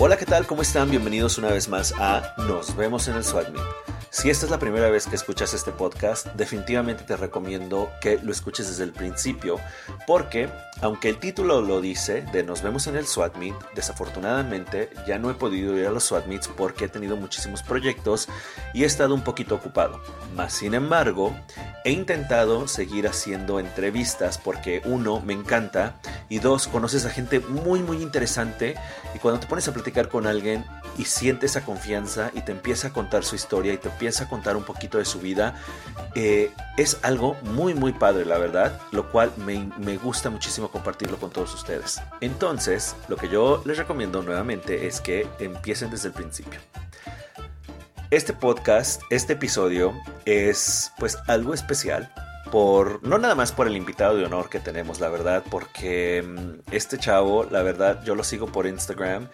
Hola, ¿qué tal? ¿Cómo están? Bienvenidos una vez más a Nos vemos en el Swag Meet. Si esta es la primera vez que escuchas este podcast, definitivamente te recomiendo que lo escuches desde el principio, porque aunque el título lo dice de Nos vemos en el Swag Meet, desafortunadamente ya no he podido ir a los Swag Meets porque he tenido muchísimos proyectos y he estado un poquito ocupado. Mas sin embargo, he intentado seguir haciendo entrevistas porque uno, me encanta, y dos, conoces a gente muy interesante, y cuando te pones a platicar con alguien y siente esa confianza y te empieza a contar su historia y te empieza a contar un poquito de su vida, es algo muy padre, la verdad, lo cual me gusta muchísimo compartirlo con todos ustedes. Entonces, lo que yo les recomiendo nuevamente es que empiecen desde el principio. Este podcast, este episodio es pues algo especial, no nada más por el invitado de honor que tenemos, la verdad, porque este chavo, la verdad, yo lo sigo por Instagram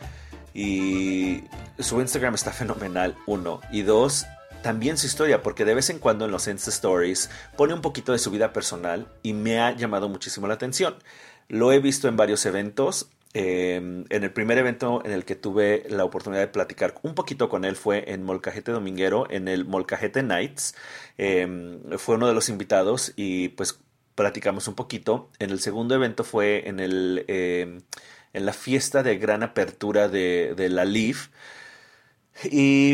y su Instagram está fenomenal, uno, y dos, también su historia, porque de vez en cuando en los Insta Stories pone un poquito de su vida personal y me ha llamado muchísimo la atención. Lo he visto en varios eventos. En el primer evento en el que tuve la oportunidad de platicar un poquito con él fue en Molcajete Dominguero, en el Molcajete Nights. Fue uno de los invitados y pues platicamos un poquito. En el segundo evento fue en la fiesta de gran apertura de la Leaf. Y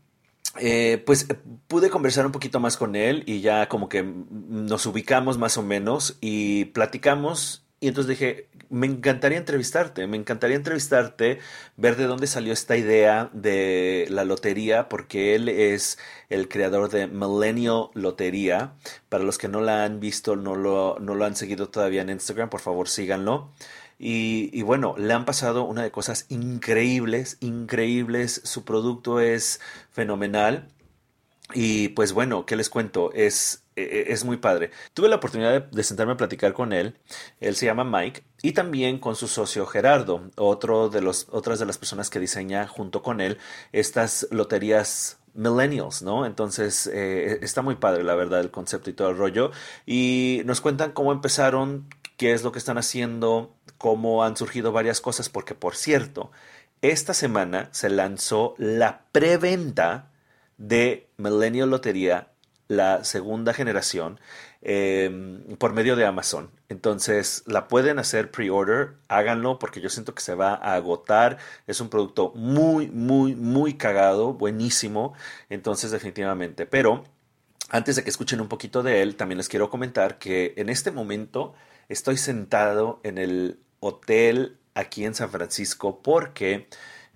pues pude conversar un poquito más con él y ya como que nos ubicamos más o menos y platicamos. Y entonces dije, me encantaría entrevistarte, ver de dónde salió esta idea de la lotería, porque él es el creador de Millennial Lotería. Para los que no la han visto, no lo han seguido todavía en Instagram, por favor síganlo. Y bueno, le han pasado una de cosas increíbles, su producto es fenomenal. Y pues bueno, ¿qué les cuento? Es muy padre. Tuve la oportunidad de sentarme a platicar con él. Él se llama Mike. Y también con su socio Gerardo, otras de las personas que diseña junto con él estas loterías millennials, ¿no? Entonces está muy padre, la verdad, el concepto y todo el rollo. Y nos cuentan cómo empezaron, qué es lo que están haciendo, cómo han surgido varias cosas, porque por cierto, esta semana se lanzó la preventa de Millennial Lotería, la segunda generación, por medio de Amazon. Entonces la pueden hacer pre-order, háganlo porque yo siento que se va a agotar. Es un producto muy cagado, buenísimo. Entonces definitivamente, pero antes de que escuchen un poquito de él, también les quiero comentar que en este momento estoy sentado en el hotel aquí en San Francisco porque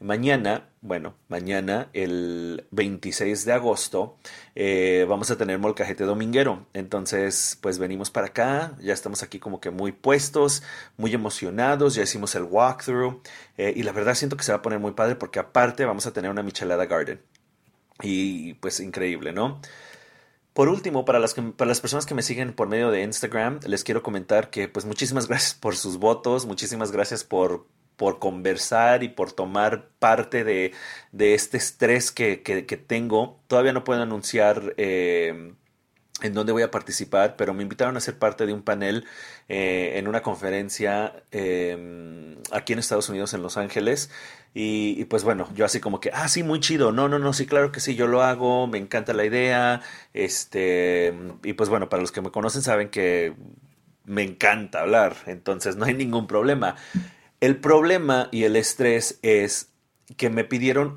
mañana el 26 de agosto vamos a tener Molcajete Dominguero. Entonces pues venimos para acá, ya estamos aquí como que muy puestos, muy emocionados, ya hicimos el walkthrough y la verdad siento que se va a poner muy padre porque aparte vamos a tener una Michelada Garden y pues increíble, ¿no? Por último, para las personas que me siguen por medio de Instagram, les quiero comentar que pues muchísimas gracias por sus votos, muchísimas gracias por conversar y por tomar parte de este estrés que tengo. Todavía no puedo anunciar en dónde voy a participar, pero me invitaron a ser parte de un panel en una conferencia aquí en Estados Unidos, en Los Ángeles. Y pues bueno, yo así como que, sí, muy chido, no, sí, claro que sí, yo lo hago, me encanta la idea, y pues bueno, para los que me conocen saben que me encanta hablar, entonces no hay ningún problema. El problema y el estrés es que me pidieron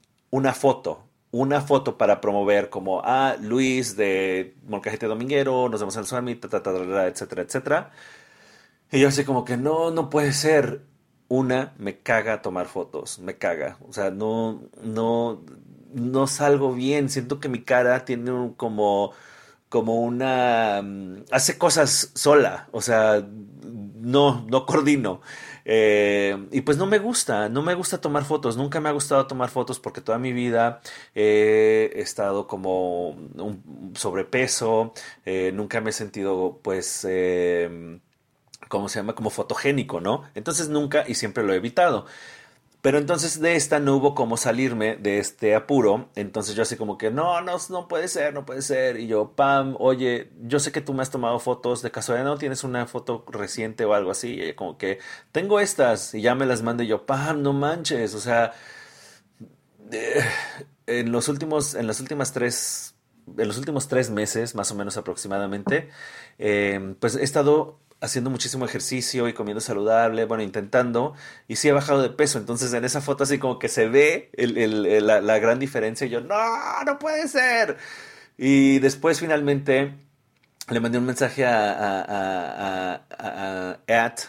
una foto para promover como, Luis de Molcajete Dominguero, nos vemos en el Summit, etcétera, etcétera. Y yo así como que no puede ser. Me caga tomar fotos, me caga. O sea, no salgo bien. Siento que mi cara tiene como una... hace cosas sola. O sea, no coordino. Y pues no me gusta tomar fotos. Nunca me ha gustado tomar fotos porque toda mi vida he estado como un sobrepeso. Nunca me he sentido pues... ¿cómo se llama? Como fotogénico, ¿no? Entonces nunca y siempre lo he evitado. Pero entonces de esta no hubo cómo salirme de este apuro. Entonces yo así como que, no, no, no puede ser, no puede ser. Y yo, Pam, oye, yo sé que tú me has tomado fotos. ¿De casualidad no tienes una foto reciente o algo así? Y ella como que, tengo estas. Y ya me las mando y yo, Pam, no manches. O sea, eh, en los últimos 3 meses, más o menos aproximadamente, pues he estado haciendo muchísimo ejercicio y comiendo saludable, bueno, intentando, y sí he bajado de peso. Entonces en esa foto así como que se ve la gran diferencia y yo, no, no puede ser. Y después finalmente le mandé un mensaje at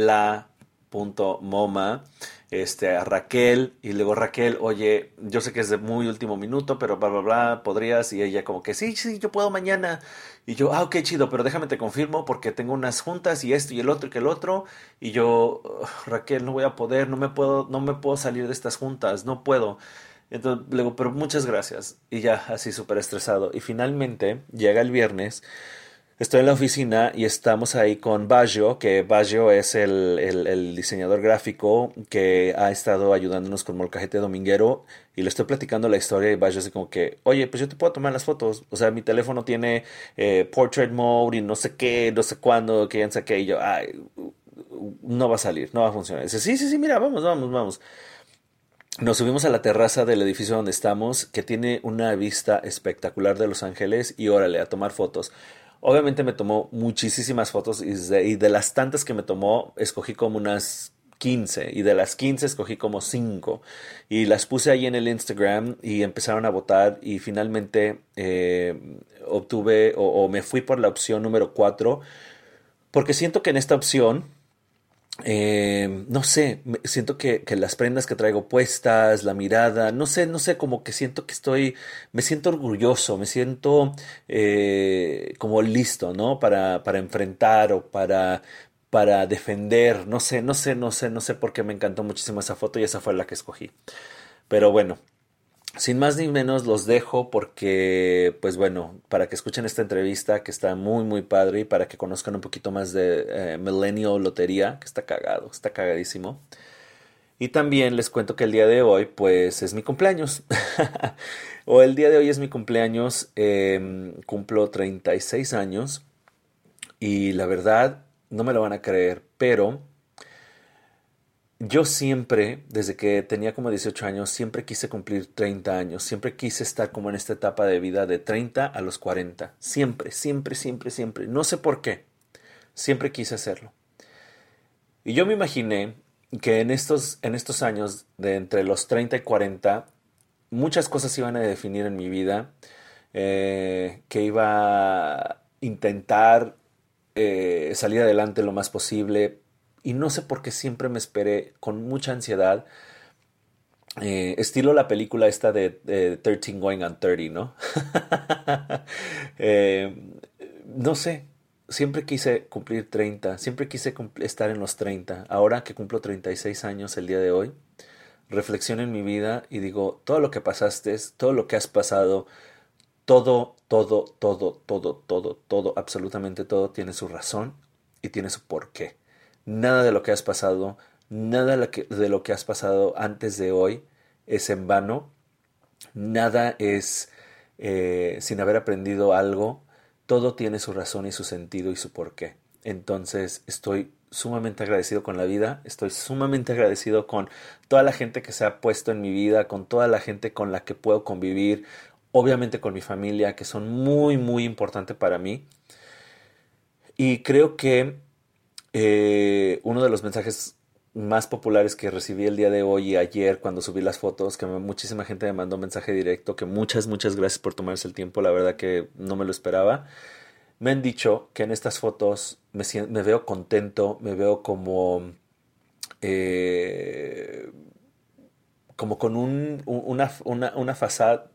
la.moma, a Raquel, y luego Raquel, oye, yo sé que es de muy último minuto, pero bla, bla, bla, podrías, y ella como que, sí, sí, yo puedo mañana, y yo, ok, chido, pero déjame te confirmo, porque tengo unas juntas, y esto, y el otro, y que el otro, y yo, Raquel, no voy a poder, no me puedo salir de estas juntas, no puedo. Entonces, luego, pero muchas gracias, y ya, así súper estresado, y finalmente, llega el viernes, estoy en la oficina y estamos ahí con Baggio, que Baggio es el diseñador gráfico que ha estado ayudándonos con Molcajete Dominguero, y le estoy platicando la historia y Baggio así como que, oye, pues yo te puedo tomar las fotos, o sea, mi teléfono tiene portrait mode y no sé qué, no sé cuándo, que ya sé qué, y yo, ay, no va a salir, no va a funcionar. Dice, sí, sí, sí, mira, vamos, vamos, vamos. Nos subimos a la terraza del edificio donde estamos, que tiene una vista espectacular de Los Ángeles, y órale, a tomar fotos. Obviamente me tomó muchísimas fotos, y de las tantas que me tomó, escogí como unas 15, y de las 15 escogí como 5, y las puse ahí en el Instagram y empezaron a votar, y finalmente obtuve o me fui por la opción número 4, porque siento que en esta opción, no sé, siento que las prendas que traigo puestas, la mirada, no sé, no sé, como que siento que me siento orgulloso, me siento como listo, ¿no? Para enfrentar o para defender, no sé, no sé, no sé, no sé por qué me encantó muchísimo esa foto y esa fue la que escogí. Pero bueno, sin más ni menos los dejo porque, pues bueno, para que escuchen esta entrevista que está muy, muy padre, y para que conozcan un poquito más de Millennial Lotería, que está cagado, está cagadísimo. Y también les cuento que el día de hoy, pues es mi cumpleaños. O el día de hoy es mi cumpleaños, cumplo 36 años, y la verdad, no me lo van a creer, pero yo siempre, desde que tenía como 18 años, siempre quise cumplir 30 años, siempre quise estar como en esta etapa de vida de 30 a los 40, siempre, siempre, siempre, siempre, no sé por qué, siempre quise hacerlo. Y yo me imaginé que en estos años de entre los 30 y 40, muchas cosas iban a definir en mi vida, que iba a intentar salir adelante lo más posible, y no sé por qué siempre me esperé con mucha ansiedad, estilo la película esta de 13 Going on 30, ¿no? Eh, no sé, siempre quise cumplir 30, siempre quise estar en los 30. Ahora que cumplo 36 años el día de hoy, reflexiono en mi vida y digo, todo lo que pasaste, todo lo que has pasado, todo, todo, todo, todo, todo, todo, absolutamente todo tiene su razón y tiene su porqué. Nada de lo que has pasado, nada de lo que has pasado antes de hoy es en vano, nada es sin haber aprendido algo, todo tiene su razón y su sentido y su porqué. Entonces estoy sumamente agradecido con la vida, estoy sumamente agradecido con toda la gente que se ha puesto en mi vida, con toda la gente con la que puedo convivir, obviamente con mi familia, que son muy, muy importantes para mí. Y creo que uno de los mensajes más populares que recibí el día de hoy y ayer cuando subí las fotos, que muchísima gente me mandó un mensaje directo, que muchas, muchas gracias por tomarse el tiempo, la verdad que no me lo esperaba. Me han dicho que en estas fotos me veo contento, me veo eh, como con una fachada,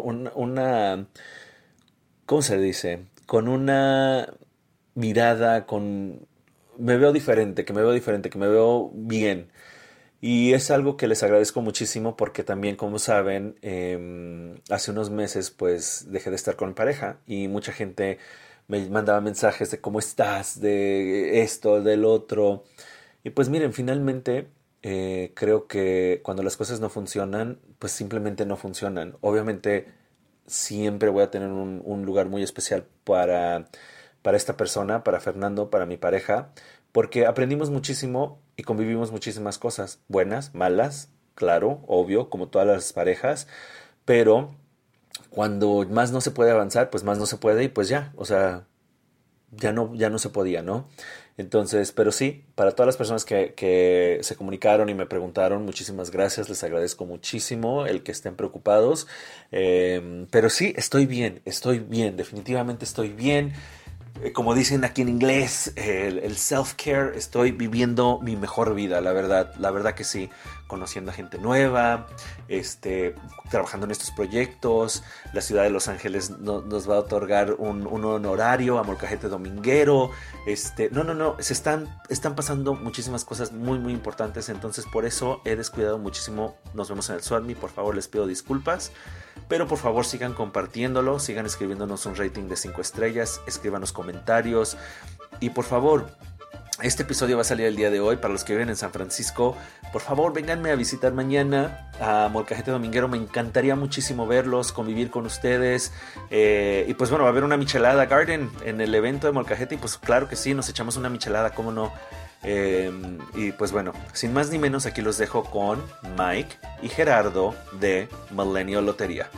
¿cómo se dice? Con una mirada, me veo diferente, que me veo diferente, que me veo bien. Y es algo que les agradezco muchísimo porque también, como saben, hace unos meses pues dejé de estar con mi pareja, y mucha gente me mandaba mensajes de cómo estás, de esto, del otro. Y pues miren, finalmente creo que cuando las cosas no funcionan, pues simplemente no funcionan. Obviamente siempre voy a tener un lugar muy especial para esta persona, para Fernando, para mi pareja, porque aprendimos muchísimo y convivimos muchísimas cosas, buenas, malas, claro, obvio, como todas las parejas, pero cuando más no se puede avanzar, pues más no se puede y pues ya, o sea, ya no se podía, ¿no? Entonces, pero sí, para todas las personas que se comunicaron y me preguntaron, muchísimas gracias, les agradezco muchísimo el que estén preocupados. Pero sí, estoy bien, definitivamente estoy bien. Como dicen aquí en inglés, el self-care, estoy viviendo mi mejor vida, la verdad que sí, conociendo a gente nueva, trabajando en estos proyectos, la ciudad de Los Ángeles nos va a otorgar un honorario a Molcajete Dominguero, no, están pasando muchísimas cosas muy, muy importantes, entonces por eso he descuidado muchísimo, nos vemos en el SWAT Me, por favor les pido disculpas, pero por favor sigan compartiéndolo, sigan escribiéndonos un rating de 5 estrellas, escríbanos comentarios y por favor, este episodio va a salir el día de hoy para los que viven en San Francisco. Por favor, vénganme a visitar mañana a Molcajete Dominguero. Me encantaría muchísimo verlos, convivir con ustedes. Y pues bueno, va a haber una Michelada Garden en el evento de Molcajete. Y pues claro que sí, nos echamos una michelada, cómo no. Y pues bueno, sin más ni menos, aquí los dejo con Mike y Gerardo de Millennial Lotería.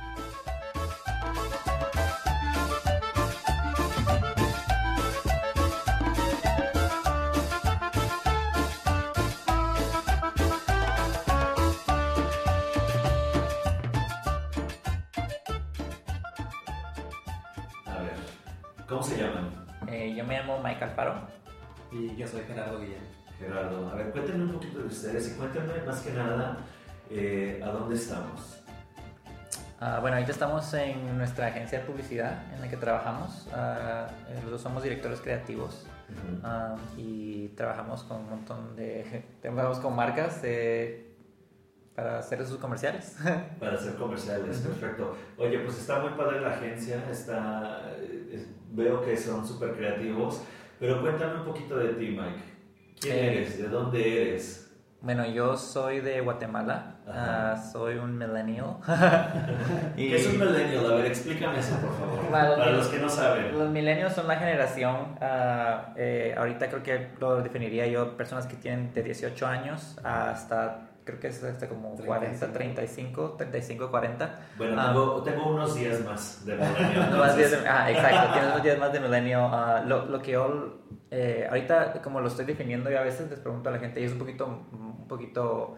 A ver, ¿cómo se llaman? Yo me llamo Mike Alfaro. Y yo soy Gerardo Guillén. Gerardo, a ver, cuéntenme un poquito de ustedes y cuéntenme más que nada a dónde estamos. Bueno, ahorita estamos en nuestra agencia de publicidad en la que trabajamos. Los dos somos directores creativos. Y trabajamos con un montón trabajamos con marcas para hacer sus comerciales. Para hacer comerciales, perfecto. Oye, pues está muy padre la agencia, veo que son súper creativos, pero cuéntame un poquito de ti, Mike. ¿Quién eres? ¿De dónde eres? Bueno, yo soy de Guatemala, soy un millennial. ¿Qué es un millennial? A ver, explícame eso, por favor, para los que no saben. Los millennials son la generación, ahorita creo que lo definiría yo, personas que tienen de 18 años hasta, creo que es hasta como 35, 40. Bueno, tengo unos días más de millennial. Exacto, tienes unos días más de millennial. Lo que yo... ahorita, como lo estoy definiendo, yo a veces les pregunto a la gente, y es un poquito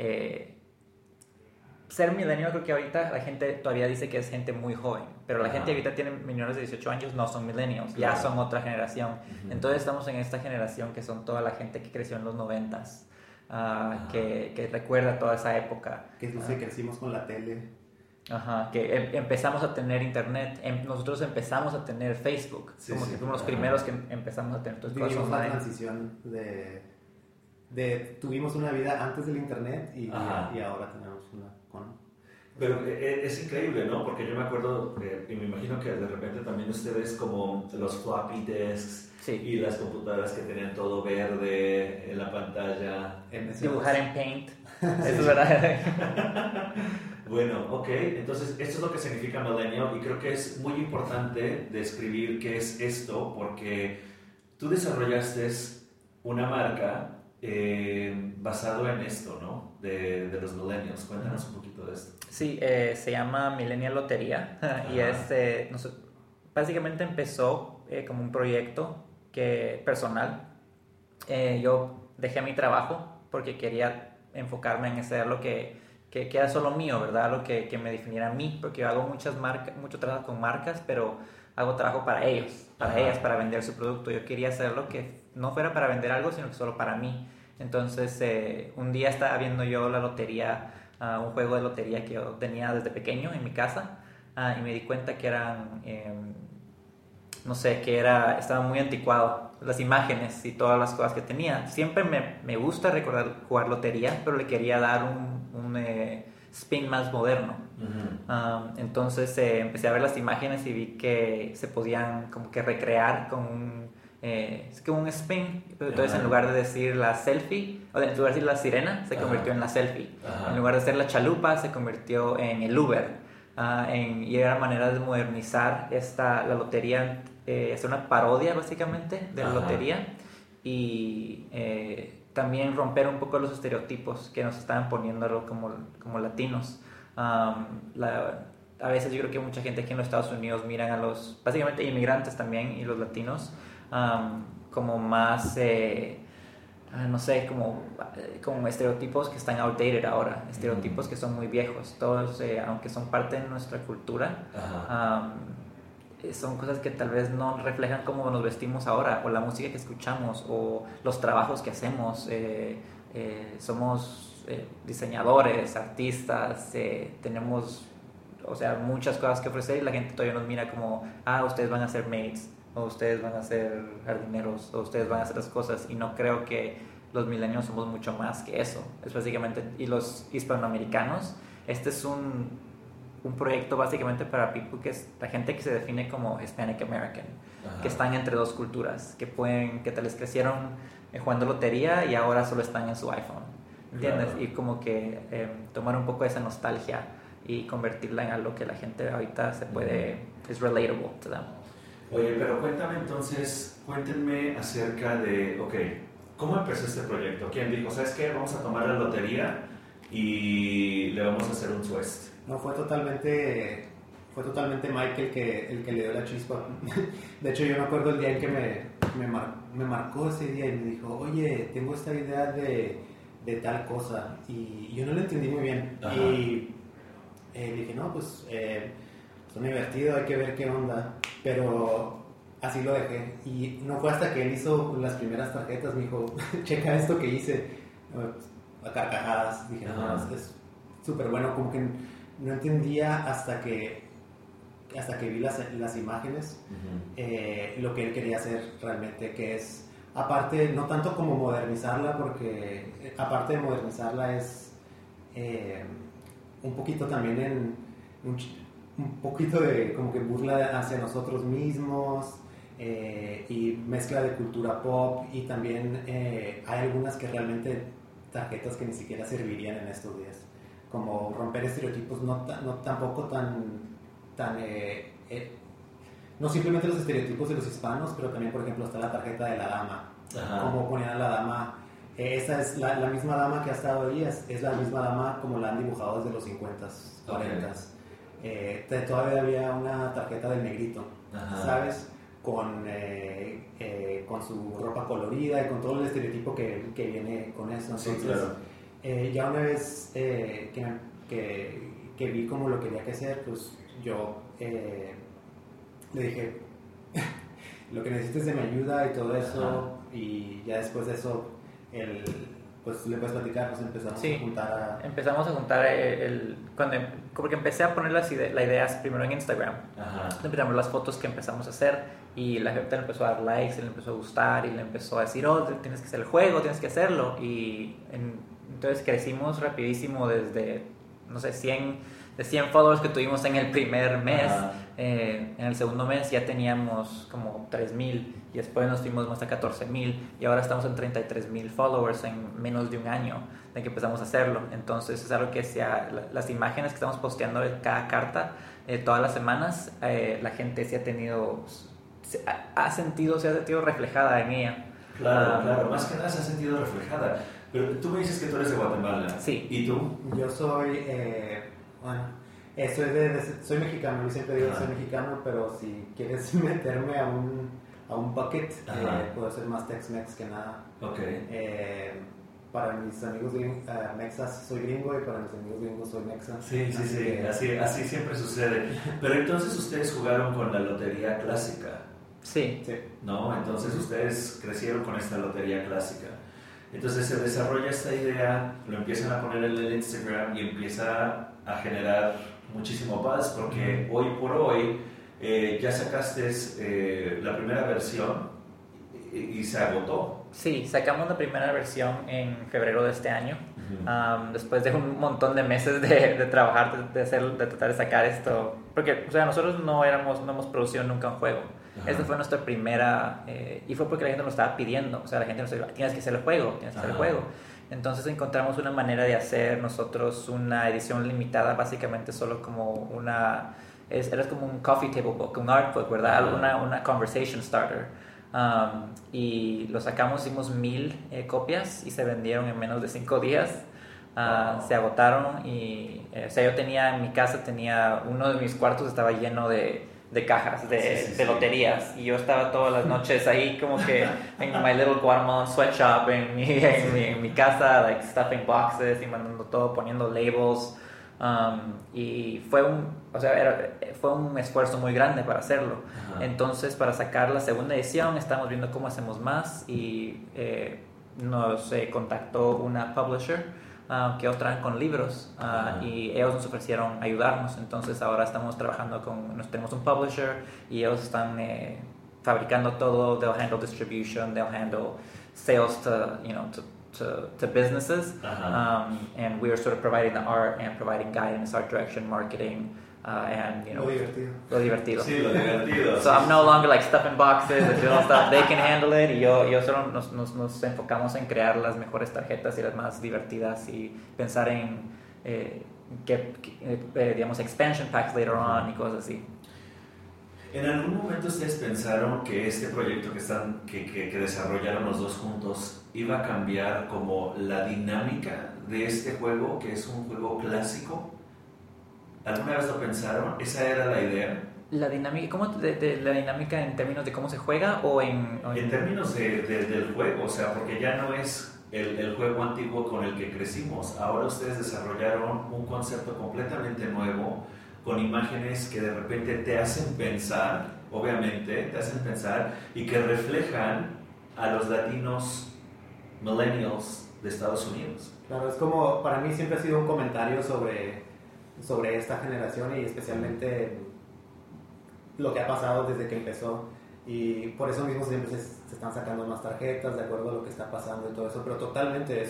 ser millennial, creo que ahorita la gente todavía dice que es gente muy joven, pero la gente ahorita tiene menores de 18 años, no son millennials, ya son otra generación. Entonces estamos en esta generación que son toda la gente que creció en los 90s, que recuerda toda esa época. Que crecimos con la tele. Que empezamos a tener internet, nosotros empezamos a tener Facebook, que fuimos los primeros que empezamos a tener todas cosas online. Vivimos la transición tuvimos una vida antes del internet y ahora tenemos una con... Pero es increíble, ¿no? Porque yo me acuerdo, y me imagino que de repente también ustedes como los floppy disks y las computadoras que tenían todo verde en la pantalla. Dibujar en Paint, eso es verdad. Bueno, ok, entonces esto es lo que significa millennial y creo que es muy importante describir qué es esto porque tú desarrollaste una marca basado en esto, ¿no? De los millennials. Cuéntanos un poquito de esto. Sí, se llama Millennial Lotería y básicamente empezó como un proyecto personal. Yo dejé mi trabajo porque quería enfocarme en hacer lo que era solo mío, ¿verdad? Lo que me definiera a mí, porque yo hago mucho trabajo con marcas, pero hago trabajo para ellos, para ellas, para vender su producto. Yo quería hacerlo que no fuera para vender algo, sino que solo para mí. Entonces, un día estaba viendo yo la lotería, un juego de lotería que yo tenía desde pequeño en mi casa, y me di cuenta que eran, estaba muy anticuado, las imágenes y todas las cosas que tenía. Siempre me gusta jugar lotería, pero le quería dar un spin más moderno. Entonces empecé a ver las imágenes y vi que se podían como que recrear con es como un spin, pero entonces en lugar de decir la selfie, o en lugar de decir la sirena, se convirtió en la selfie. En lugar de ser la chalupa, se convirtió en el Uber. Y era manera de modernizar la lotería, hacer una parodia básicamente de la lotería, y también romper un poco los estereotipos que nos estaban poniendo como latinos. A veces yo creo que mucha gente aquí en los Estados Unidos miran a los, básicamente inmigrantes también, y los latinos, como más, no sé, como estereotipos que están outdated ahora, estereotipos que son muy viejos. Todos, aunque son parte de nuestra cultura, son cosas que tal vez no reflejan cómo nos vestimos ahora, o la música que escuchamos, o los trabajos que hacemos. Somos diseñadores, artistas, tenemos, o sea, muchas cosas que ofrecer, y la gente todavía nos mira como, ustedes van a ser maids, o ustedes van a ser jardineros, o ustedes van a hacer las cosas. Y no creo que los millennials somos mucho más que eso. Es básicamente, y los hispanoamericanos, este es un proyecto básicamente para people, que es la gente que se define como Hispanic American, que están entre dos culturas, que tal vez crecieron jugando lotería y ahora solo están en su iPhone, ¿entiendes? Claro. Y como que tomar un poco de esa nostalgia y convertirla en algo que la gente ahorita se puede, es relatable to them. Oye, pero cuéntenme acerca de, ¿cómo empezó este proyecto? ¿Quién dijo, sabes qué, vamos a tomar la lotería y le vamos a hacer un twist? No, fue totalmente Mike el que le dio la chispa. De hecho, yo me acuerdo el día en que me marcó ese día y me dijo, oye, tengo esta idea de tal cosa, y yo no lo entendí muy bien. Y dije, no, pues suena divertido, hay que ver qué onda, pero así lo dejé. Y no fue hasta que él hizo las primeras tarjetas, me dijo, checa esto que hice, a carcajadas. Dije, no, es súper bueno. Como que no entendía hasta que vi las imágenes, lo que él quería hacer realmente, que es, aparte, no tanto como modernizarla, porque aparte de modernizarla es un poquito también un poquito de como que burla hacia nosotros mismos, y mezcla de cultura pop, y también hay algunas que realmente tarjetas que ni siquiera servirían en estos días, como romper estereotipos, no tampoco tan no simplemente los estereotipos de los hispanos, pero también, por ejemplo, está la tarjeta de la dama. Como ponían a la dama, esa es la misma dama que ha estado ahí, es la misma dama como la han dibujado desde los 50s, 40s. Todavía había una tarjeta del negrito, ¿sabes? Con su ropa colorida y con todo el estereotipo que viene con eso. Entonces, sí, claro. Ya una vez que vi cómo lo quería hacer, pues yo le dije, lo que necesites de mi ayuda y todo eso. Y ya después de eso, pues le puedes platicar, pues empezamos a juntar empezamos a juntar porque empecé a poner las ideas primero en Instagram. Empezamos las fotos que empezamos a hacer, y la gente le empezó a dar likes, le empezó a gustar, y le empezó a decir, tienes que hacer el juego, tienes que hacerlo. Y entonces crecimos rapidísimo, desde, no sé, 100 followers que tuvimos en el primer mes. En el segundo mes ya teníamos como 3,000, y después nos fuimos hasta 14,000, y ahora estamos en 33,000 followers en menos de un año de que empezamos a hacerlo. Entonces es algo que las imágenes que estamos posteando de cada carta todas las semanas, la gente se ha sentido reflejada en ella. Claro, más que nada se ha sentido reflejada. Pero tú me dices que tú eres de Guatemala. Sí. ¿Y tú? Yo soy soy mexicano. Yo siempre digo que soy mexicano, pero si quieres meterme a un bucket, puedo ser más Tex-Mex que nada. Para mis amigos mexas soy gringo, y para mis amigos gringos soy mexa. Sí, así siempre sucede. Pero entonces ustedes jugaron con la lotería clásica. Sí. ¿No? Entonces ustedes crecieron con esta lotería clásica. Entonces se desarrolla esta idea, lo empiezan a poner en el Instagram, y empieza a generar muchísimo buzz, porque hoy por hoy ya sacaste la primera versión y se agotó. Sí, sacamos la primera versión en febrero de este año, después de un montón de meses de trabajar, de tratar de sacar esto, porque, o sea, nosotros no hemos producido nunca un juego. Ajá. Esa fue nuestra primera, y fue porque la gente nos estaba pidiendo, o sea, la gente nos decía, tienes que hacer el juego, tienes que hacer el juego. Entonces encontramos una manera de hacer nosotros una edición limitada, básicamente solo como era como un coffee table book, un art book, ¿verdad? Una conversation starter. Y lo sacamos, hicimos 1000 copias y se vendieron en menos de 5 días. Se agotaron y, o sea, yo tenía en mi casa, uno de mis cuartos estaba lleno de cajas de loterías, y yo estaba todas las noches ahí como que en my little Guatemalan sweatshop en mi casa, like stuffing boxes y mandando todo, poniendo labels, y fue un esfuerzo muy grande para hacerlo. Entonces, para sacar la segunda edición estamos viendo cómo hacemos más, y nos contactó una publisher que ellos traen con libros, y ellos nos ofrecieron ayudarnos. Entonces ahora estamos trabajando tenemos un publisher y ellos están fabricando todo. They'll handle distribution, they'll handle sales to businesses, and we are sort of providing the art and providing guidance, art direction, marketing, and lo divertido. Sí, lo divertido. So I'm no longer like stuffing boxes and doing stuff. They can handle it, y yo solo nos enfocamos en crear las mejores tarjetas y las más divertidas, y pensar en digamos expansion packs later on y cosas así. ¿En algún momento ustedes pensaron que este proyecto que desarrollaron los dos juntos iba a cambiar como la dinámica de este juego, que es un juego clásico? ¿Alguna vez lo pensaron? ¿Esa era la idea? La dinámica, ¿cómo de la dinámica en términos de cómo se juega o en términos del juego, o sea, porque ya no es el juego antiguo con el que crecimos. Ahora ustedes desarrollaron un concepto completamente nuevo, con imágenes que de repente te hacen pensar, obviamente, y que reflejan a los latinos millennials de Estados Unidos. Claro, es como, para mí siempre ha sido un comentario sobre esta generación, y especialmente lo que ha pasado desde que empezó, y por eso mismo siempre se están sacando más tarjetas de acuerdo a lo que está pasando y todo eso, pero totalmente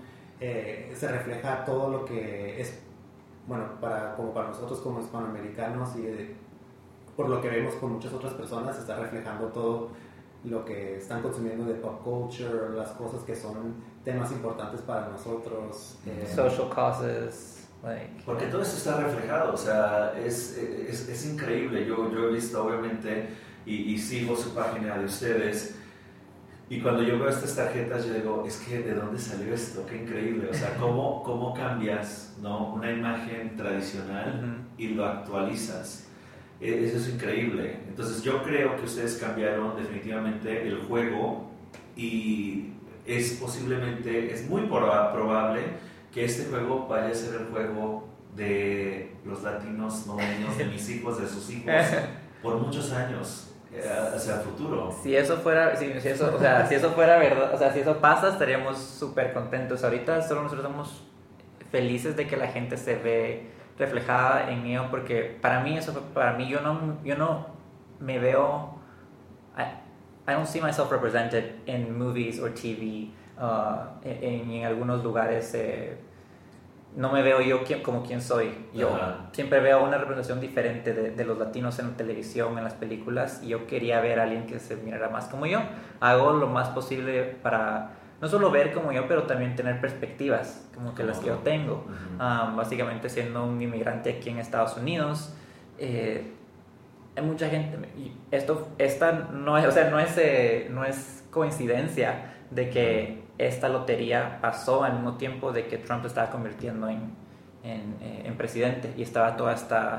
se refleja todo lo que es, bueno, como para nosotros como hispanoamericanos, y por lo que vemos con muchas otras personas, se está reflejando todo lo que están consumiendo de pop culture, las cosas que son temas importantes para nosotros, social causes. Porque todo eso está reflejado, o sea, es increíble. Yo he visto, obviamente, y sigo su página de ustedes, y cuando yo veo estas tarjetas yo digo, es que ¿de dónde salió esto? Qué increíble, o sea, cómo cambias, ¿no?, una imagen tradicional y lo actualizas. Eso es increíble. Entonces yo creo que ustedes cambiaron definitivamente el juego, y es muy probable que este juego vaya a ser el juego de los latinos millennials, de mis hijos, de sus hijos, por muchos años hacia el futuro. Si eso fuera verdad, o sea, si eso pasa, estaríamos súper contentos. Ahorita solo nosotros estamos felices de que la gente se ve reflejada en ello, porque para mí yo no me veo, I don't see myself represented in movies or TV. En algunos lugares no me veo yo como quien soy yo. Siempre veo una representación diferente de los latinos en la televisión, en las películas, y yo quería ver a alguien que se mirara más como yo. Hago lo más posible para no solo ver como yo, pero también tener perspectivas como que las que yo tengo. Básicamente, siendo un inmigrante aquí en Estados Unidos, hay mucha gente, y esta no es coincidencia de que esta lotería pasó al mismo tiempo de que Trump estaba convirtiendo en presidente, y estaba todo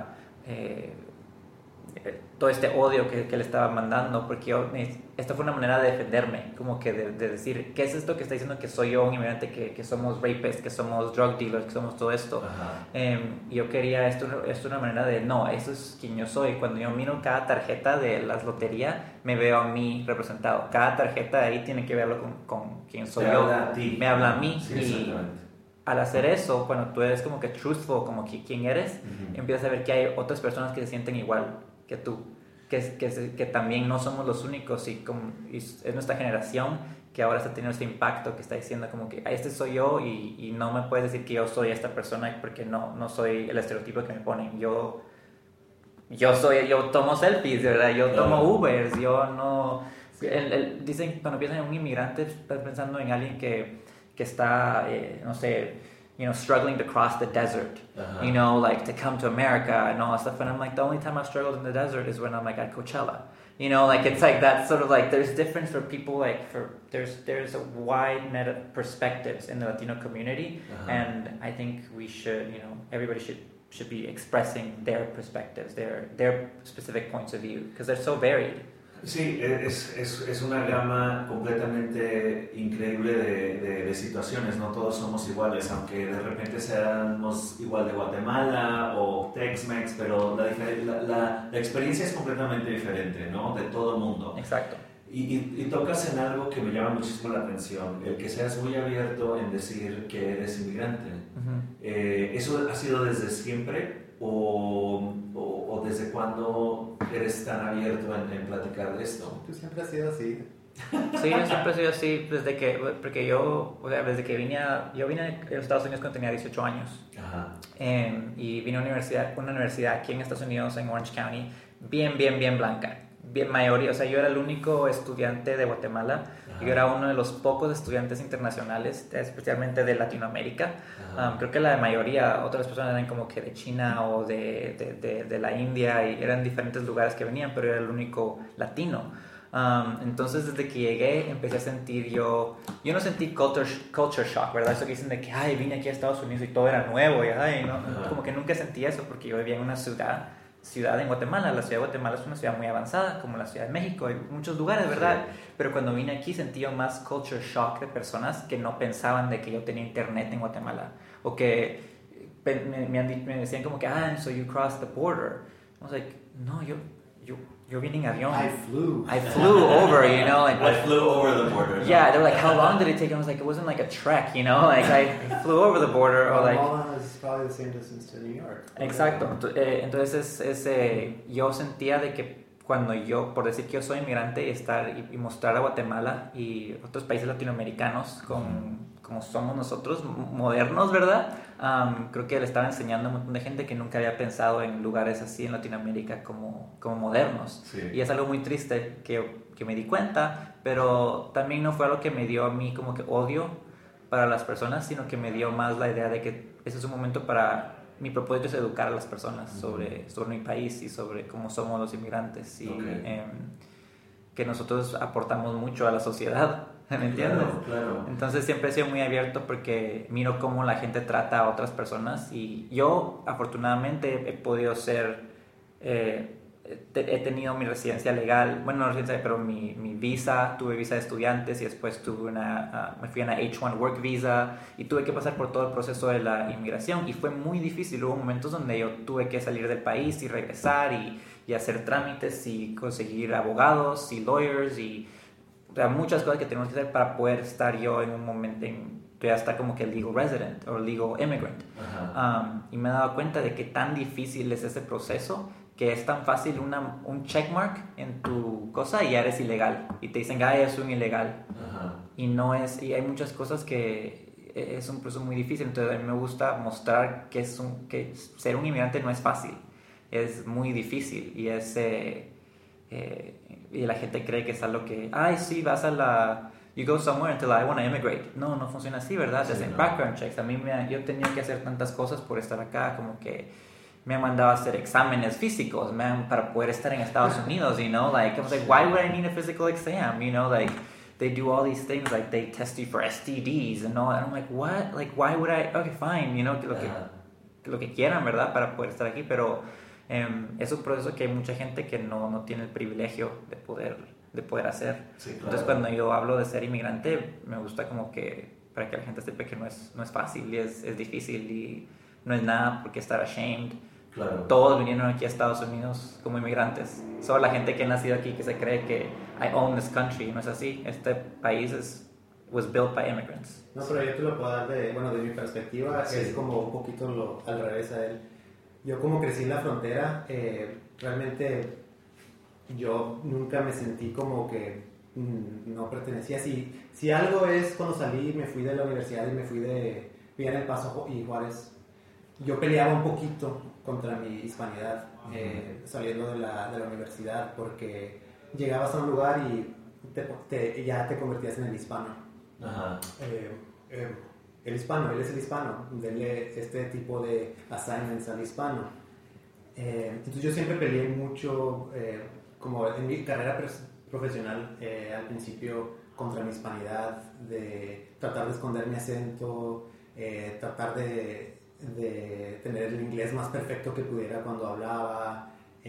este odio que le estaba mandando, porque esta fue una manera de defenderme, como que de decir, ¿qué es esto que está diciendo que soy yo, un inmigrante, que somos rapists, que somos drug dealers, que somos todo esto? Yo quería, esto es una manera de, no, eso es quien yo soy. Cuando yo miro cada tarjeta de las loterías, me veo a mí representado. Cada tarjeta de ahí tiene que verlo con quien soy yo. Me habla a mí. Sí, exactamente. Al hacer eso, cuando tú eres como que truthful, como que quién eres, empiezas a ver que hay otras personas que se sienten igual que tú, que también no somos los únicos, y es nuestra generación que ahora está teniendo este impacto, que está diciendo como que este soy yo, y no me puedes decir que yo soy esta persona, porque no soy el estereotipo que me ponen. Yo yo tomo selfies, ¿verdad? Yo tomo Ubers, yo no... dicen, cuando piensan en un inmigrante, estás pensando en alguien que está, no sé, struggling to cross the desert, like to come to America and all that stuff. And I'm like, the only time I've struggled in the desert is when I'm like at Coachella. Like it's like that sort of like, there's difference for people, like there's a wide net of perspectives in the Latino community, and I think we should, everybody should be expressing their perspectives, their specific points of view, because they're so varied. Sí, es una gama completamente increíble de situaciones, no todos somos iguales, aunque de repente seamos igual de Guatemala o Tex-Mex, pero la experiencia es completamente diferente, ¿no? De todo el mundo. Exacto. Y tocas en algo que me llama muchísimo la atención, el que seas muy abierto en decir que eres inmigrante. ¿Eso ha sido desde siempre o desde cuándo eres tan abierto en platicar de esto? Tú siempre has sido así. Sí, yo siempre he sido así desde que desde que yo vine a los Estados Unidos cuando tenía 18 años. Ajá. Y vine a una universidad aquí en Estados Unidos, en Orange County, bien blanca. Bien mayoría, o sea, yo era el único estudiante de Guatemala. Yo era uno de los pocos estudiantes internacionales, especialmente de Latinoamérica. Creo que la mayoría, otras personas eran como que de China o de la India, y eran diferentes lugares que venían, pero yo era el único latino. Entonces, desde que llegué, empecé a sentir yo no sentí culture shock, ¿verdad? Eso que dicen de que, vine aquí a Estados Unidos y todo era nuevo, y no, como que nunca sentí eso, porque yo vivía en una ciudad en Guatemala. La ciudad de Guatemala es una ciudad muy avanzada, como la Ciudad de México, hay muchos lugares, ¿verdad? Sí. Pero cuando vine aquí sentí yo más culture shock de personas que no pensaban de que yo tenía internet en Guatemala, o que me decían como que, so you crossed the border. I was like, no, yo vine en avión. I flew over, like... I flew over the border. Yeah, they were like, how long did it take? I was like, it wasn't like a trek, like I flew over the border, or like... Guatemala is probably the same distance to New York. Exacto. Entonces yo sentía de que cuando yo, por decir que yo soy inmigrante, y mostrar a Guatemala y otros países latinoamericanos como somos nosotros, modernos, ¿verdad? Creo que le estaba enseñando a un montón de gente que nunca había pensado en lugares así en Latinoamérica como modernos. Sí. Y es algo muy triste que me di cuenta, pero también no fue algo que me dio a mí como que odio para las personas, sino que me dio más la idea de que ese es un momento para... Mi propósito es educar a las personas sobre mi país y sobre cómo somos los inmigrantes, y que nosotros aportamos mucho a la sociedad, ¿me entiendes? Claro. Entonces siempre he sido muy abierto porque miro cómo la gente trata a otras personas, y yo afortunadamente he podido ser... he tenido mi residencia legal, bueno, no residencia, pero mi visa, tuve visa de estudiantes, y después me fui a una H1 Work Visa, y tuve que pasar por todo el proceso de la inmigración, y fue muy difícil. Hubo momentos donde yo tuve que salir del país y regresar y hacer trámites y conseguir abogados y lawyers y muchas cosas que tenemos que hacer para poder estar yo en un momento ya estar como que legal resident o legal immigrant. Y me he dado cuenta de que tan difícil es ese proceso, que es tan fácil un checkmark en tu cosa y ya eres ilegal, y te dicen es un ilegal. Y no es, y hay muchas cosas que es un proceso muy difícil. Entonces a mí me gusta mostrar que ser un inmigrante no es fácil, es muy difícil, y y la gente cree que es algo que sí, vas a la... You go somewhere until I want to immigrate. No funciona así, ¿verdad? Te hacen background checks. Yo tenía que hacer tantas cosas por estar acá, como que me han mandado a hacer exámenes físicos, para poder estar en Estados Unidos, like, I was like, why would I need a physical exam, like, they do all these things, like, they test you for STDs, and I'm like, what, like, why would I, okay, fine, lo que quieran, ¿verdad?, para poder estar aquí, pero es un proceso que hay mucha gente que no tiene el privilegio de poder hacer. Sí, claro. Entonces, cuando yo hablo de ser inmigrante, me gusta como que, para que la gente sepa que no es fácil, y es difícil, y no es nada por qué estar ashamed. Claro. Todos vinieron aquí a Estados Unidos como inmigrantes. Solo la gente que ha nacido aquí que se cree que I own this country. No es así. Este país was built by immigrants. No, pero yo te lo puedo dar de mi perspectiva. Sí. Es como un poquito al revés a él. Yo como crecí en la frontera, realmente yo nunca me sentí como que no pertenecía. Si algo es cuando salí, me fui de la universidad y me fui en El Paso y Juárez, yo peleaba un poquito contra mi hispanidad saliendo de la universidad, porque llegabas a un lugar y ya te convertías en el hispano. Ajá. El hispano, él es el hispano, denle este tipo de assignments al hispano. Entonces yo siempre peleé mucho, como en mi carrera profesional, al principio contra mi hispanidad, de tratar de esconder mi acento, tratar de tener el inglés más perfecto que pudiera cuando hablaba.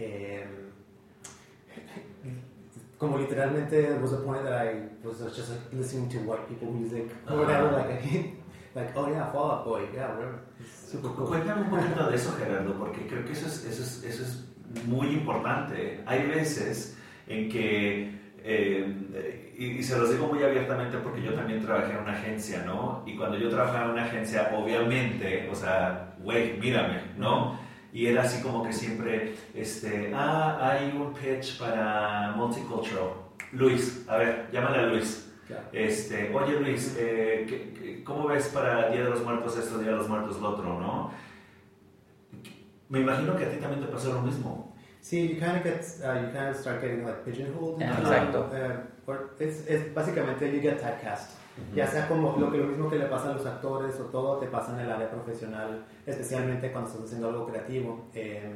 Como literalmente was a point that I was just like listening to white people music or whatever, like oh yeah, Fall Out Boy, yeah, whatever. Super cool. Cuéntame un poquito de eso, Gerardo, porque creo que eso es muy importante. Hay veces en que, y se los digo muy abiertamente porque yo también trabajé en una agencia, ¿no? Y cuando yo trabajaba en una agencia, obviamente, o sea, güey, mírame, ¿no? Y era así como que siempre, hay un pitch para Multicultural. Luis, a ver, llámale a Luis. Claro. Oye Luis, ¿cómo ves para Día de los Muertos esto, Día de los Muertos lo otro, no? Me imagino que a ti también te pasó lo mismo. Sí, you kind of start getting like pigeonholed. Exacto. Es básicamente you get typecast. Ya sea como lo mismo que le pasa a los actores o todo te pasa en el área profesional, especialmente cuando estás haciendo algo creativo.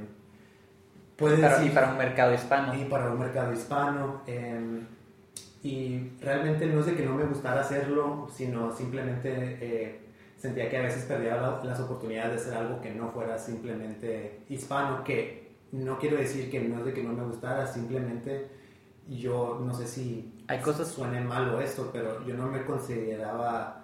Y para un mercado hispano. Y para un mercado hispano. Y realmente no es de que no me gustara hacerlo, sino simplemente sentía que a veces perdía las oportunidades de hacer algo que no fuera simplemente hispano, que no quiero decir que no es de que no me gustara, simplemente yo no sé si hay cosas suene malo esto, pero yo no me consideraba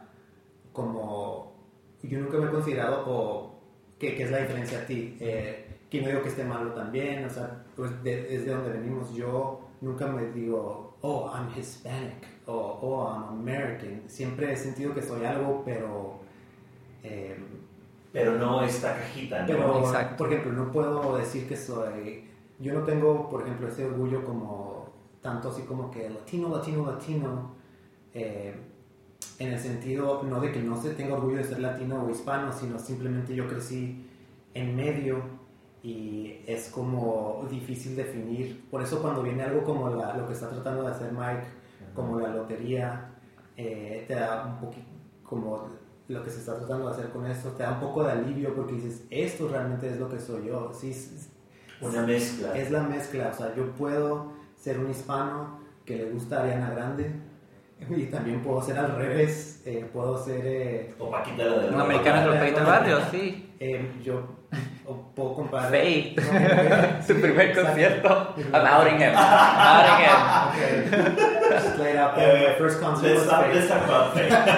yo nunca me he considerado que es la diferencia a ti, que no digo que esté malo también, o sea, pues es de donde venimos. Yo nunca me digo, oh, I'm Hispanic, o oh, I'm American. Siempre he sentido que soy algo, pero no esta cajita, ¿no? Pero, exacto. Por ejemplo, no puedo decir que soy... Yo no tengo, por ejemplo, ese orgullo como tanto así como que latino, en el sentido no de que no se tenga orgullo de ser latino o hispano, sino simplemente yo crecí en medio y es como difícil definir. Por eso cuando viene algo como lo que está tratando de hacer Mike, como la lotería, te da un poquito como lo que se está tratando de hacer con esto, te da un poco de alivio porque dices, esto realmente es lo que soy yo. Sí, una mezcla. Es la mezcla, o sea, yo puedo ser un hispano que le gusta Ariana Grande y también puedo ser al revés, puedo ser... o Paquita la del un americano de los Paquita del barrio, sí. Yo puedo comparar... Faye, su primer concierto. I'm outing him. Okay. Just laid out there. My first concert was let's talk about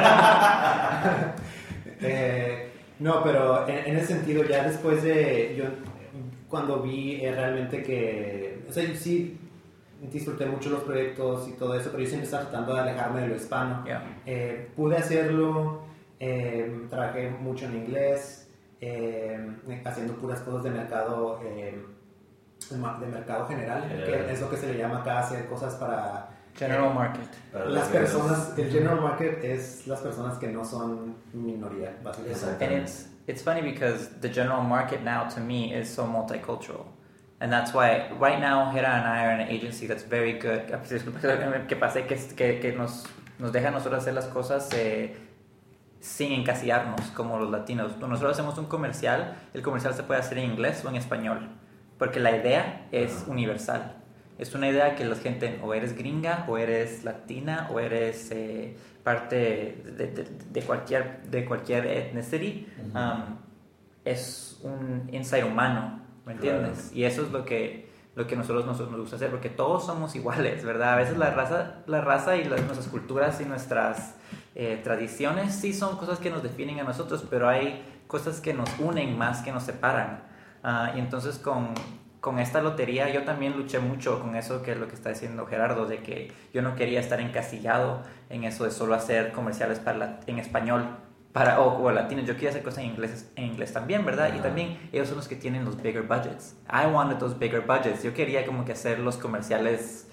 Faye. No, pero en ese sentido, ya después de... Yo cuando vi realmente que... O sea, yo sí disfruté mucho los proyectos y todo eso, pero yo siempre estaba tratando de alejarme de lo hispano. Yeah. Pude hacerlo, trabajé mucho en inglés, haciendo puras cosas de mercado general, que es lo que se le llama acá, hacer cosas para... General market. Las personas, el general market es las personas que no son minoría, básicamente. And it's funny because the general market now to me is so multicultural. And that's why right now Hera and I are in an agency that's very good. Que pase que nos deja a nosotros hacer las cosas sin encasillarnos como los latinos. Nosotros hacemos un comercial, el comercial se puede hacer en inglés o en español, porque la idea es universal. Es una idea que la gente, o eres gringa, o eres latina, o eres parte de cualquier ethnicity. Es un insight humano, ¿me entiendes? Claro. Y eso es lo que nosotros nos gusta hacer, porque todos somos iguales, ¿verdad? A veces la raza y nuestras culturas y nuestras tradiciones sí son cosas que nos definen a nosotros, pero hay cosas que nos unen más que nos separan. Y entonces con esta lotería yo también luché mucho con eso, que es lo que está diciendo Gerardo, de que yo no quería estar encasillado en eso de solo hacer comerciales en español o latinos. Yo quería hacer cosas en inglés también, ¿verdad? Y también ellos son los que tienen los bigger budgets. I wanted those bigger budgets. Yo quería como que hacer los comerciales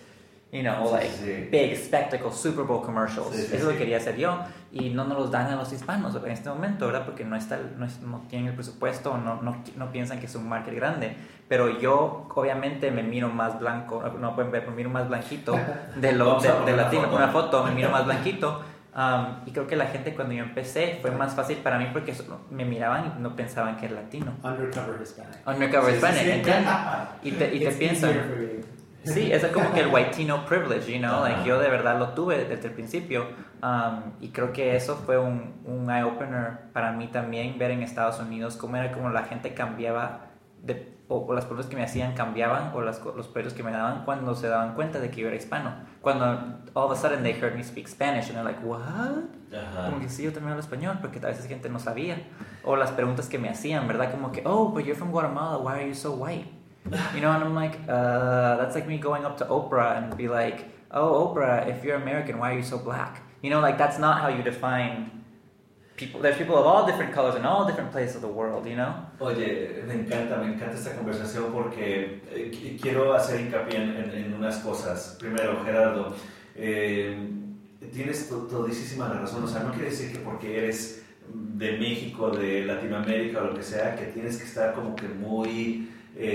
You know, like big spectacle Super Bowl commercials. Eso es lo que quería hacer yo y no nos los dan a los hispanos en este momento, ¿verdad? Porque no tienen el presupuesto o no piensan que es un market grande. Pero yo, obviamente, me miro más blanco, no pueden ver, me miro más blanquito de latino. Con una foto me miro más blanquito. Y creo que la gente cuando yo empecé fue más fácil para mí porque me miraban y no pensaban que era latino. Undercover Hispanic. Undercover Hispanic, ¿entiendes? Y te piensan... Sí, eso es como que el whitino privilege, you know, like yo de verdad lo tuve desde el principio y creo que eso fue un eye-opener para mí también, ver en Estados Unidos cómo era como la gente cambiaba, o las preguntas que me hacían cambiaban, o los precios que me daban cuando se daban cuenta de que yo era hispano. Cuando all of a sudden they heard me speak Spanish and they're like, what? Como que sí, yo también hablo español, porque a veces gente no sabía. O las preguntas que me hacían, ¿verdad? Como que, oh, but you're from Guatemala, why are you so white? You know, and I'm like, that's like me going up to Oprah and be like, oh, Oprah, if you're American, why are you so black? You know, like that's not how you define people. There's people of all different colors in all different places of the world, you know? Oye, me encanta esta conversación porque quiero hacer hincapié en unas cosas. Primero, Gerardo, tienes todísima la razón. O sea, no quiere decir que porque eres de México, de Latinoamérica o lo que sea, que tienes que estar como que muy...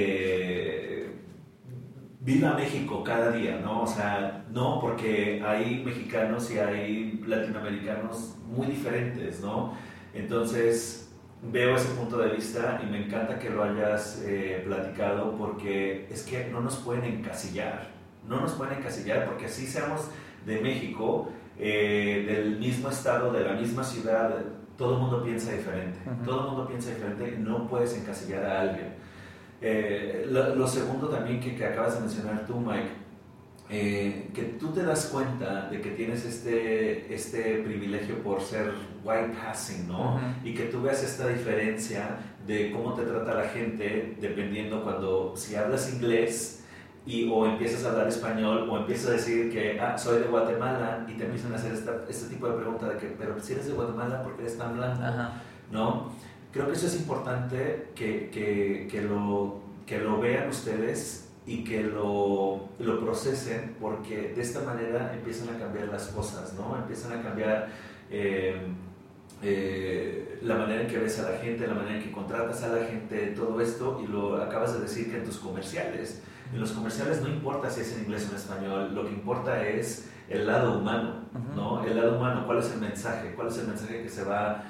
viva México cada día, ¿no? O sea, no, porque hay mexicanos y hay latinoamericanos muy diferentes, ¿no? Entonces, veo ese punto de vista y me encanta que lo hayas platicado porque es que no nos pueden encasillar porque así seamos de México, del mismo estado, de la misma ciudad, todo el mundo piensa diferente, no puedes encasillar a alguien. Lo segundo también que acabas de mencionar tú, Mike, que tú te das cuenta de que tienes este privilegio por ser white passing, ¿no? Y que tú veas esta diferencia de cómo te trata la gente dependiendo si hablas inglés o empiezas a hablar español o empiezas a decir que soy de Guatemala y te empiezan a hacer este tipo de pregunta de que, pero si eres de Guatemala, ¿por qué eres tan blanco? ¿No? Creo que eso es importante que lo vean ustedes y que lo procesen, porque de esta manera empiezan a cambiar las cosas, ¿no? Empiezan a cambiar la manera en que ves a la gente, la manera en que contratas a la gente, todo esto, y lo acabas de decir que en tus comerciales. En los comerciales no importa si es en inglés o en español, lo que importa es el lado humano, ¿no? El lado humano, ¿cuál es el mensaje? ¿Cuál es el mensaje que se va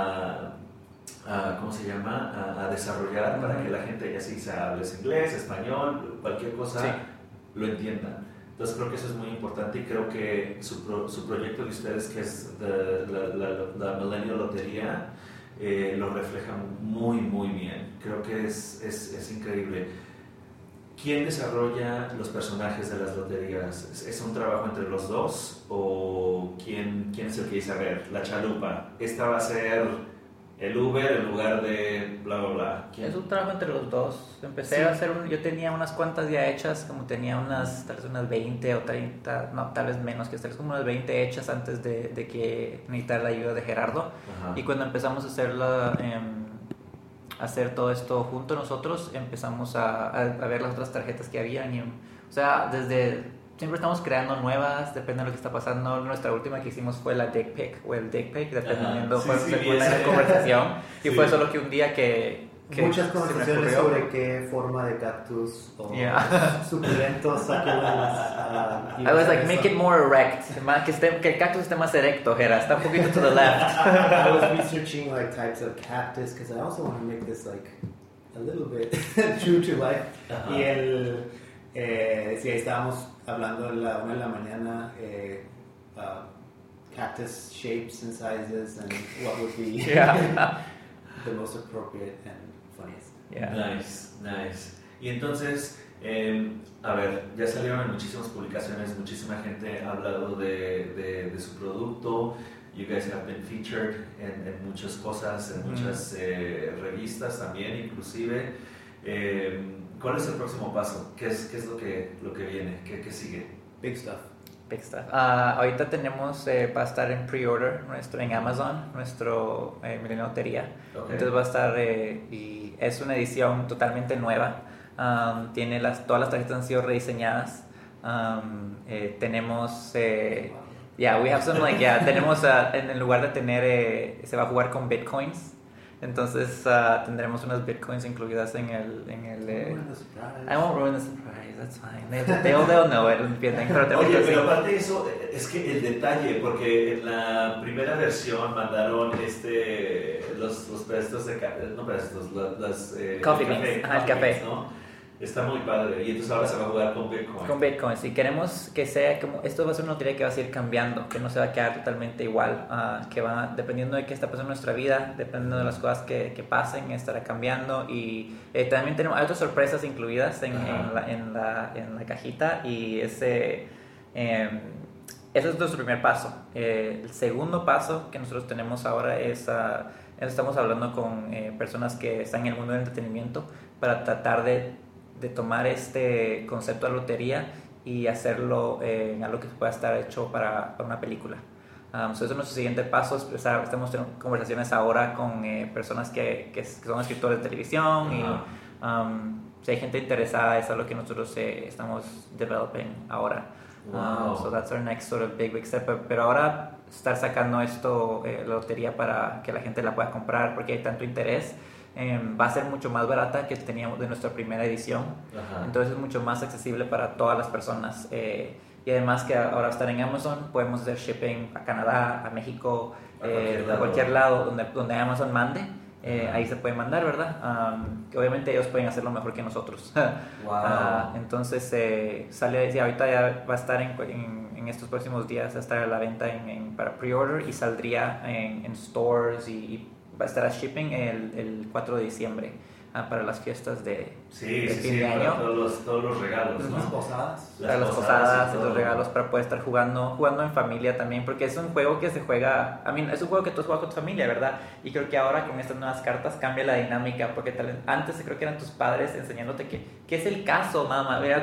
a desarrollar para que la ya sea hables inglés, español, cualquier cosa, lo entienda? Entonces creo que eso es muy importante y creo que su proyecto de ustedes, que es la Millennial Lotería, lo refleja muy muy bien. Creo que es increíble. ¿Quién desarrolla los personajes de las loterías? ¿Es un trabajo entre los dos? ¿O quién es el que dice, a ver, la chalupa, esta va a ser el Uber en lugar de bla, bla, bla? Es un trabajo entre los dos. Empecé a hacer yo tenía unas cuantas ya hechas, como tenía tal vez unas 20 o 30, no, tal vez menos que tal vez como unas 20 hechas antes de que necesitara la ayuda de Gerardo. Y cuando empezamos a hacer todo esto junto nosotros, empezamos a ver las otras tarjetas que habían o sea, siempre estamos creando nuevas, depende de lo que está pasando. Nuestra última que hicimos fue la dick pic o el dick pic, dependiendo fue la conversación y fue solo que un día que muchas conversaciones sobre qué forma de cactus o suculentos I was like, make it more erect, que el cactus esté más erecto, Gera, está un poquito to the left. I was researching like types of cactus because I also want to make this like a little bit true to life. Y sí, estábamos hablando a la 1 de la mañana, cactus shapes and sizes and what would be the most appropriate and funniest. Nice. Y entonces, a ver, ya salieron en muchísimas publicaciones, muchísima gente ha hablado de su producto. You guys have been featured en muchas cosas, en muchas revistas también, inclusive. ¿Cuál es el próximo paso? ¿Qué es lo que viene? ¿Qué sigue? Big stuff. Ahorita tenemos, va a estar en pre-order en Amazon, nuestro Millennial Lotería. Entonces va a estar, y es una edición totalmente nueva. Todas las tarjetas han sido rediseñadas. Tenemos... yeah, we have some like, yeah, tenemos, en lugar de tener, se va a jugar con bitcoins. Entonces tendremos unas bitcoins incluidas en el I won't ruin the surprise, that's fine. They'll know it, entienden. Oye, pero aparte de eso, es que el detalle, porque en la primera versión mandaron los pedazos de no pedazos, las coffee beans, el café, ¿no? Está muy padre, y entonces ahora se va a jugar con Bitcoin. Con Bitcoin, si queremos que sea como, esto va a ser una lotería que va a seguir cambiando, que no se va a quedar totalmente igual, que va, dependiendo de qué está pasando en nuestra vida, dependiendo de las cosas que pasen, estará cambiando, y también hay otras sorpresas incluidas en la cajita, y ese es nuestro primer paso. El segundo paso que nosotros tenemos ahora es, estamos hablando con personas que están en el mundo del entretenimiento para tratar de tomar este concepto de lotería y hacerlo en algo que pueda estar hecho para una película. Ese es nuestro siguiente paso. Estamos teniendo conversaciones ahora con personas que son escritores de televisión y si hay gente interesada, es algo que nosotros estamos developing ahora. Wow. So that's our next sort of big step. Pero ahora estar sacando esto, la lotería, para que la gente la pueda comprar porque hay tanto interés. Va a ser mucho más barata que teníamos de nuestra primera edición. Ajá. Entonces es mucho más accesible para todas las personas, y además que ahora estar en Amazon podemos hacer shipping a Canadá, a México, a cualquier lado donde Amazon mande. Ahí se puede mandar, ¿verdad? Que obviamente ellos pueden hacerlo mejor que nosotros. Wow. Entonces sale, ahorita ya va a estar en estos próximos días, va a estar a la venta para pre-order y saldría en stores y va a estar a shipping el 4 de diciembre para las fiestas de fin de año. Para todos los regalos, ¿no? Las posadas. Para las posadas y los regalos, para poder estar jugando en familia también, porque es un juego que se juega, es un juego que tú juegas con tu familia, ¿verdad? Y creo que ahora con estas nuevas cartas cambia la dinámica, porque antes creo que eran tus padres enseñándote qué es el caso, mamá, ¿verdad?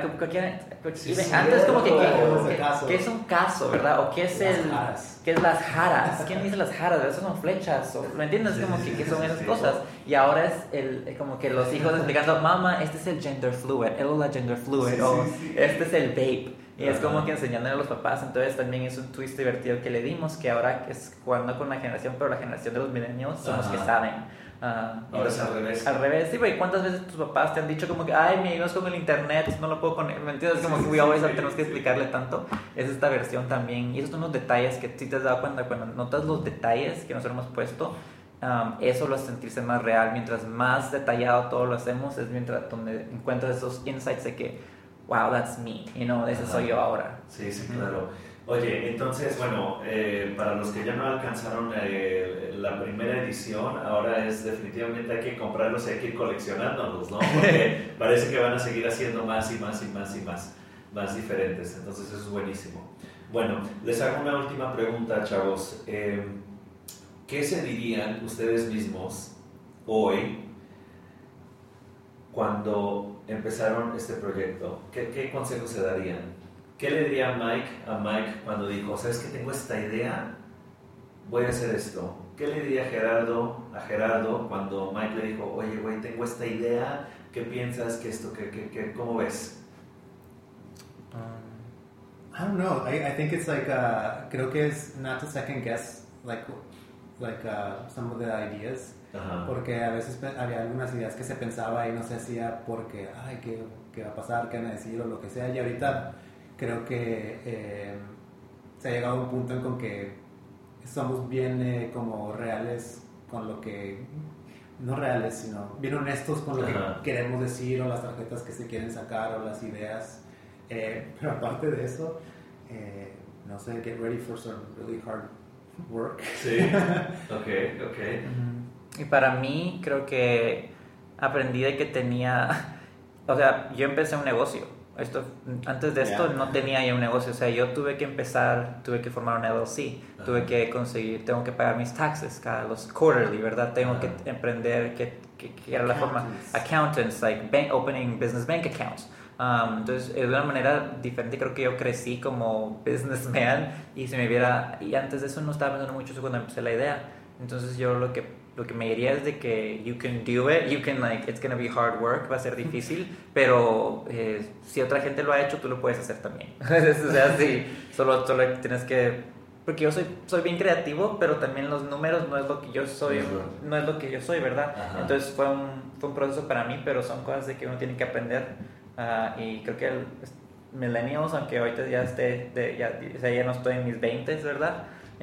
Antes como que es un caso, ¿verdad? O qué es ¿qué es las jaras? ¿Quién dice las jaras? Esas son flechas, ¿me entiendes? Como que son esas cosas. Y ahora es como que los hijos explicando, mamá, este es el gender fluid, él es la gender fluid, este es el vape. Y es como que enseñándole a los papás. Entonces también es un twist divertido que le dimos, que ahora es jugando con la generación, pero la generación de los millennials son los que saben. Ahora es al revés. Al revés, sí, güey. ¿Cuántas veces tus papás te han dicho como que, ay, mi hijo es con el internet, no lo puedo poner? ¿Me entiendes? Como que tenemos que explicarle tanto. Es esta versión también. Y esos son los detalles que si te has dado cuenta, cuando notas los detalles que nosotros hemos puesto, eso lo hace sentirse más real. Mientras más detallado todo lo hacemos, es mientras donde encuentras esos insights de que, wow, that's me, ese soy yo ahora. Sí, claro. Oye, entonces, bueno, para los que ya no alcanzaron la primera edición, ahora es definitivamente hay que comprarlos y hay que ir coleccionándolos, ¿no? Porque parece que van a seguir haciendo más y más y más y más diferentes. Entonces eso es buenísimo. Bueno, les hago una última pregunta, chavos. ¿Qué se dirían ustedes mismos hoy cuando empezaron este proyecto? ¿Qué consejos se darían? ¿Qué le diría a Mike cuando dijo, sabes que tengo esta idea, voy a hacer esto? ¿Qué le diría a Gerardo cuando Mike le dijo, oye, güey, tengo esta idea, ¿qué piensas? ¿Qué esto? ¿Cómo ves? I don't know. I think it's like creo que es not to second guess like some of the ideas. Ajá. Porque a veces había algunas ideas que se pensaba y no se hacía porque ay, ¿qué va a pasar? ¿Qué van a decir? O lo que sea. Y ahorita creo que se ha llegado a un punto en con que somos bien como reales con lo que, no reales, sino bien honestos con lo que queremos decir, o las tarjetas que se quieren sacar, o las ideas. Pero aparte de eso, no sé, get ready for some really hard work. Sí, ok. Y para mí creo que aprendí de que tenía, o sea, yo empecé un negocio. Antes de esto no tenía ya un negocio, o sea, yo tuve que formar un LLC, tengo que pagar mis taxes, los quarterly, ¿verdad? Tengo que emprender, que era la forma, accountants, like opening business bank accounts. Entonces, de una manera diferente creo que yo crecí como businessman y antes de eso no estaba pensando mucho eso cuando empecé la idea. Entonces yo lo que lo que me diría es de que you can do it, it's gonna be hard work, va a ser difícil, pero si otra gente lo ha hecho, tú lo puedes hacer también. O sea, sí, solo tienes que, porque yo soy bien creativo, pero también los números no es lo que yo soy, ¿verdad? Ajá. Entonces fue un proceso para mí, pero son cosas de que uno tiene que aprender, y creo que millennials, aunque ahorita ya ya no estoy en mis 20s, ¿verdad?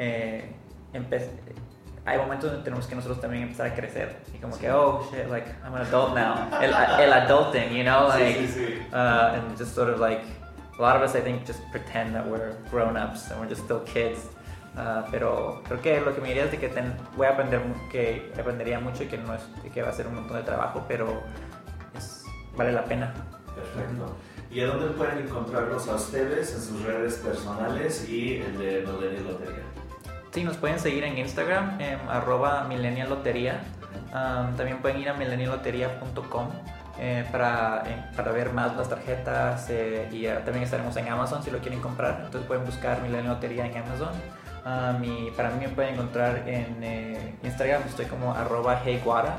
Hay momentos donde tenemos que nosotros también empezar a crecer y como que, oh shit, like I'm an adult now, el adulting, you know, like, and just sort of like, a lot of us I think just pretend that we're grown-ups and we're just still kids, pero creo que lo que me diría es de que voy a aprender, que aprendería mucho y que va a ser un montón de trabajo, pero vale la pena. Perfecto. ¿Y a dónde pueden encontrarlos a ustedes en sus redes personales y el de Millennial Lotería? Sí, nos pueden seguir en Instagram, @millenniallotería. También pueden ir a millennialloteria.com para ver más las tarjetas, y también estaremos en Amazon si lo quieren comprar. Entonces pueden buscar Millennial Lotería en Amazon. Para mí me pueden encontrar en Instagram, estoy como @heyguara.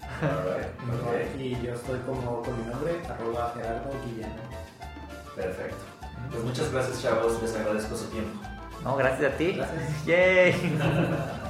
Y yo estoy como con mi nombre, @Gerardo Guillén. Perfecto. Pues muchas gracias, chavos. Les agradezco su tiempo. No, gracias a ti. Gracias. Yay.